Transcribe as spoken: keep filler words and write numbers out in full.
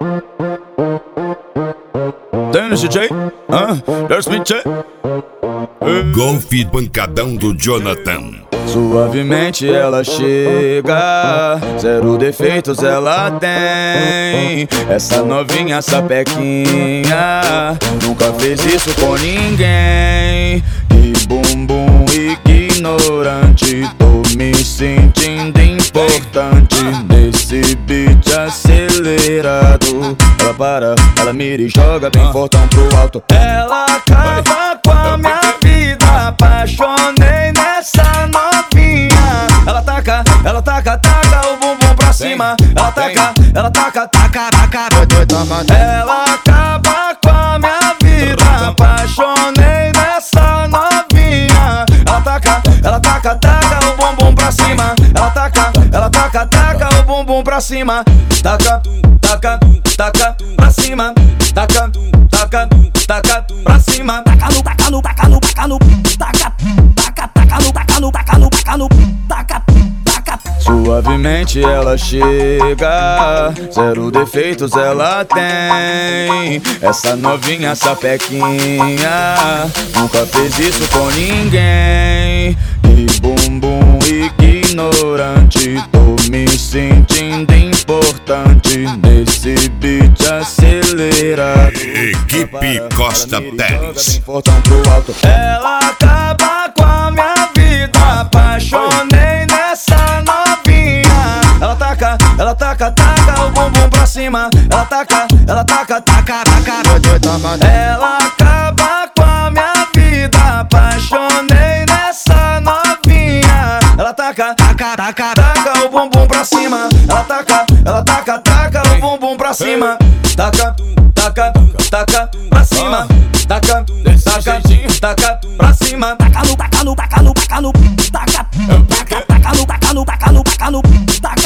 Dennis D J, ah, Dennis D J. Golfe pancadão do Jonathan. Suavemente ela chega, zero defeitos ela tem. Essa novinha sapequinha nunca fez isso com ninguém. Que bumbum ignorante, tô me sentindo importante nesse beat acelerado. Ela para, ela mira e joga bem fortão pro alto. Ela acaba com a minha vida, apaixonei nessa novinha. Ela taca, ela taca, taca o bumbum pra cima. Ela taca, ela taca, taca, taca. Ela acaba com a minha vida, apaixonei nessa novinha. Ela taca, ela taca, taca o bumbum pra cima. Ela taca, ela taca, taca o bumbum pra cima. Taca, taca, taca pra cima. Taca, taca, taca pra cima. Taca no, taca no, taca no, taca no, taca, taca, taca no, taca no, taca no, taca no, taca, taca. Suavemente ela chega, zero defeitos ela tem. Essa novinha sapequinha nunca fez isso com ninguém. Que bumbum ignorante, tô me sentindo importante nesse beat acelerado. Equipe Costa Teles. Ela acaba com a minha vida, apaixonei nessa novinha. Ela taca, ela taca, taca o bumbum pra cima. Ela taca, ela taca, taca, taca. Ela acaba com a minha vida, apaixonei nessa novinha. Ela taca, taca, taca, taca o bumbum pra cima. Ela taca, ela taca, taca o bumbum pra cima. Taca, taca, taca pra cima. Taca, taca, taca pra cima. Taca no, taca no, taca no, taca no, taca, taca, taca no, taca no, taca no, taca no, taca.